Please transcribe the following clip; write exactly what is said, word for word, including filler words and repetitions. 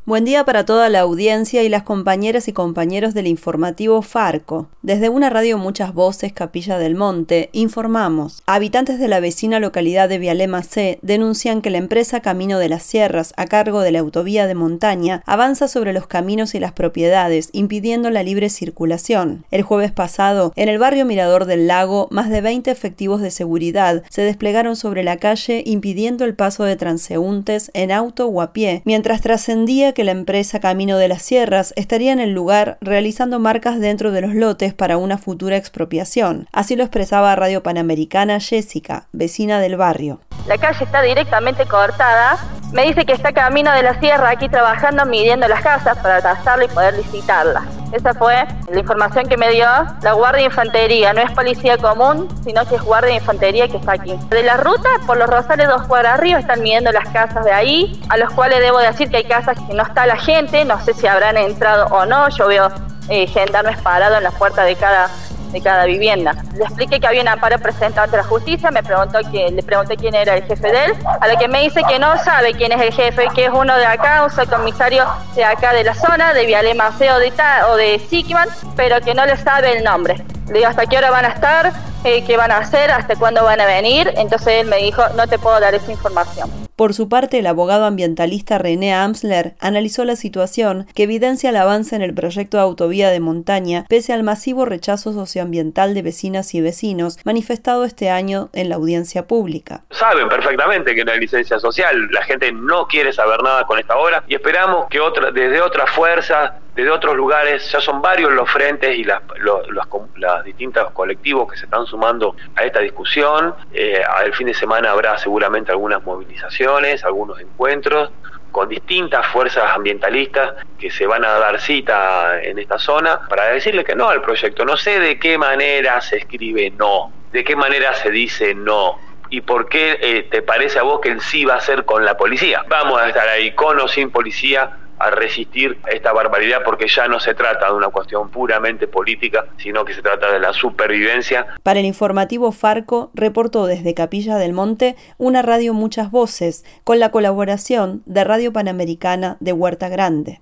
Buen día para toda la audiencia y las compañeras y compañeros del informativo Farco. Desde una radio Muchas Voces, Capilla del Monte, informamos. Habitantes de la vecina localidad de Vialema-C denuncian que la empresa Camino de las Sierras, a cargo de la autovía de montaña, avanza sobre los caminos y las propiedades, impidiendo la libre circulación. El jueves pasado, en el barrio Mirador del Lago, más de veinte efectivos de seguridad se desplegaron sobre la calle impidiendo el paso de transeúntes en auto o a pie, mientras trascendía que la empresa Camino de las Sierras estaría en el lugar realizando marcas dentro de los lotes para una futura expropiación. Así lo expresaba Radio Panamericana Jessica, vecina del barrio. La calle está directamente cortada. Me dice que está Camino de la Sierra aquí trabajando, midiendo las casas para tasarla y poder licitarla. Esa fue la información que me dio la Guardia de Infantería. No es policía común, sino que es Guardia de Infantería que está aquí. De la ruta, por los Rosales dos cuadras arriba, están midiendo las casas de ahí, a los cuales debo decir que hay casas que no está la gente, no sé si habrán entrado o no. Yo veo eh, gendarmes parados en la puerta de cada de cada vivienda. Le expliqué que había un amparo presentado ante la justicia, me preguntó que, le pregunté quién era el jefe de él, a lo que me dice que no sabe quién es el jefe, que es uno de acá, un subcomisario de acá de la zona, de Vialema-C o de, o de Siquiman, pero que no le sabe el nombre. Le digo, ¿hasta qué hora van a estar? Eh, ¿Qué van a hacer? ¿Hasta cuándo van a venir? Entonces él me dijo, no te puedo dar esa información. Por su parte, el abogado ambientalista René Amsler analizó la situación que evidencia el avance en el proyecto de autovía de montaña pese al masivo rechazo socioambiental de vecinas y vecinos manifestado este año en la audiencia pública. Saben perfectamente que no hay licencia social, la gente no quiere saber nada con esta obra y esperamos que otra, desde otras fuerzas, desde otros lugares, ya son varios los frentes y las, los, los, los distintos colectivos que se están sumando a esta discusión. Eh, el fin de semana habrá seguramente algunas movilizaciones, algunos encuentros con distintas fuerzas ambientalistas que se van a dar cita en esta zona para decirle que no al proyecto. No sé de qué manera se escribe no, de qué manera se dice no. ¿Y por qué eh, te parece a vos que el sí va a ser con la policía? Vamos a estar ahí con o sin policía a resistir esta barbaridad, porque ya no se trata de una cuestión puramente política, sino que se trata de la supervivencia. Para el informativo Farco, reportó desde Capilla del Monte una radio Muchas Voces, con la colaboración de Radio Panamericana de Huerta Grande.